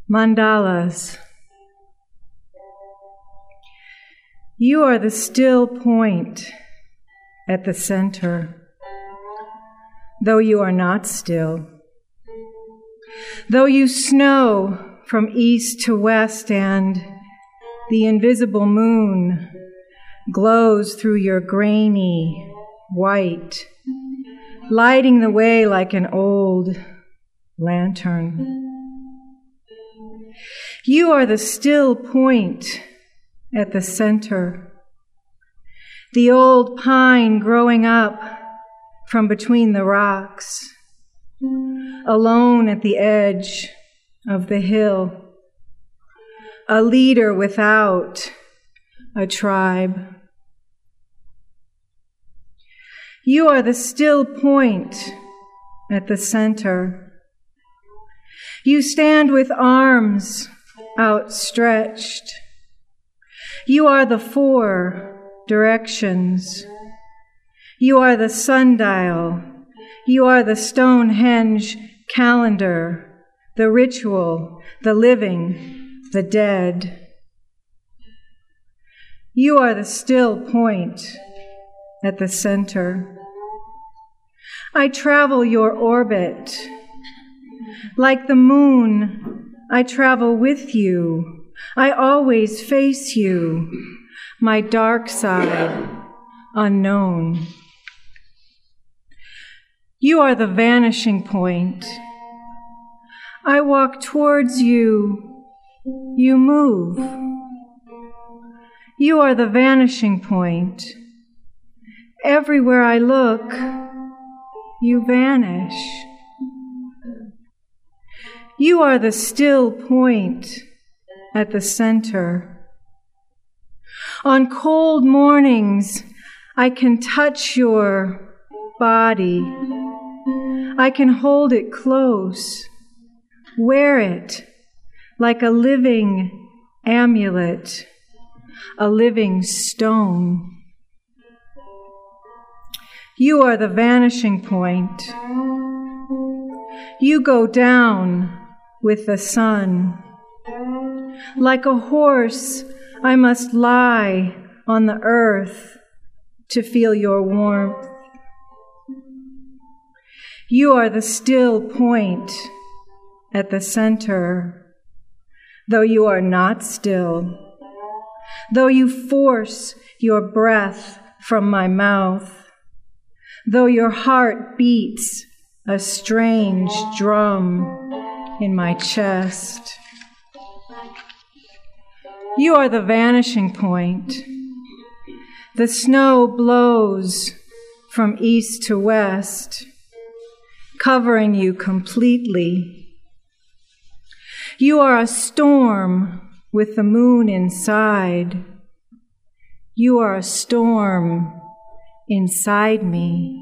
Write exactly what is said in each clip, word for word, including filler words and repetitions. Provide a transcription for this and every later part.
Mandalas. You are the still point at the center, though you are not still. Though you snow from east to west and the invisible moon glows through your grainy white, lighting the way like an old lantern. You are the still point at the center, the old pine growing up from between the rocks, alone at the edge of the hill, a leader without a tribe. You are the still point at the center. You stand with arms outstretched. You are the four directions. You are the sundial. You are the Stonehenge calendar, the ritual, the living, the dead. You are the still point at the center. I travel your orbit. Like the moon, I travel with you. I always face you, my dark side, unknown. You are the vanishing point. I walk towards you. You move. You are the vanishing point. Everywhere I look, you vanish. You are the still point at the center. On cold mornings, I can touch your body. I can hold it close, wear it like a living amulet, a living stone. You are the vanishing point. You go down with the sun. Like a horse, I must lie on the earth to feel your warmth. You are the still point at the center, though you are not still, though you force your breath from my mouth, though your heart beats a strange drum in my chest. You are the vanishing point. The snow blows from east to west, covering you completely. You are a storm with the moon inside. You are a storm inside me.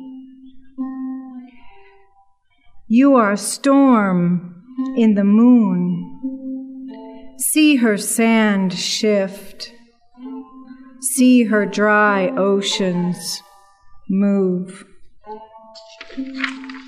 You are a storm in the moon. See her sand shift. See her dry oceans move.